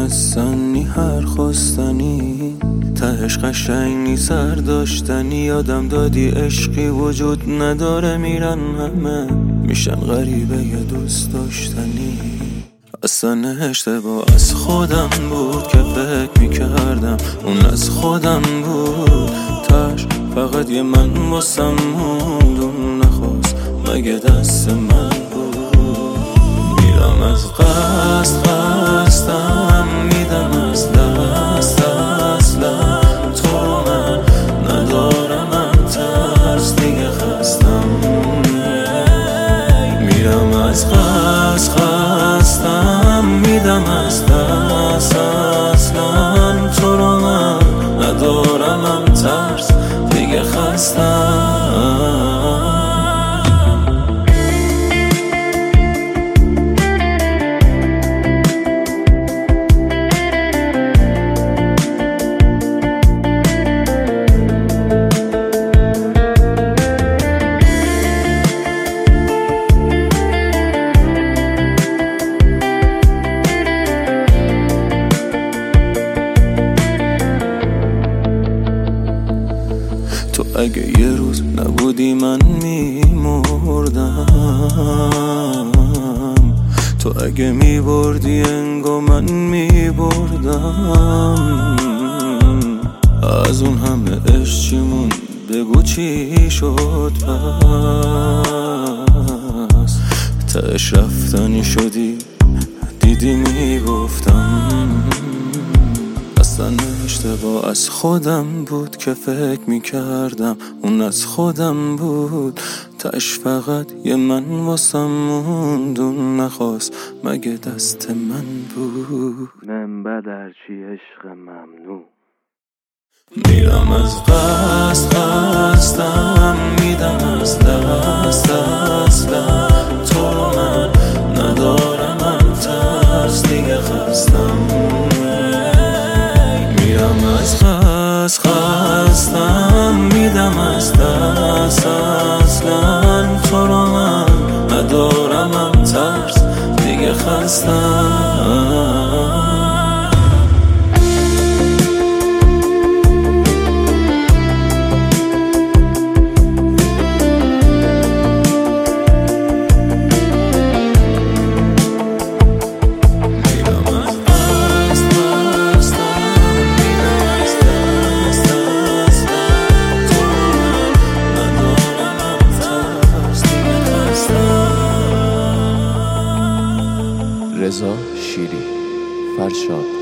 دونستنی هر خواستنی تهش قشنگی سر داشتنی. یادم دادی عشقی وجود نداره، میرن همه میشن غریبه یه دوست داشتنی. اصلا اشتباه از خودم بود که فکر میکردم اون از خودم بود. تاش فقط یه من واسم موند، اون نخواست مگه دست من بود. میرم از قصدم میدم از دست، اصلا تو رو من ندارم، من ترس دیگه خستم. میرم از قصدم میدم از دست، اصلا تو رو من ندارم، من ترس دیگه خستم. تو اگه یه روز نبودی من میمردم، تو اگه میبردی انگار من میبردم. از اون همه عشق چی موند بگو چی شد پس؟ تهش رفتنی شدی دیدی میگفتم. اصلا اشتباه از خودم بود که فکر میکردم اون از خودم بود. تاش فقط یه من واسم موند، اون نخواست مگه دست من بود. من بدرچی عشق ممنوع. میرم از قصدم میدم از دست، اصلا تو رو من ندارم، من ترس دیگه خستم. میرم از قصدم میدم از دست، اصلا تو رو من ندارم، من ترس دیگه خستم. رضا شیری، فرشاد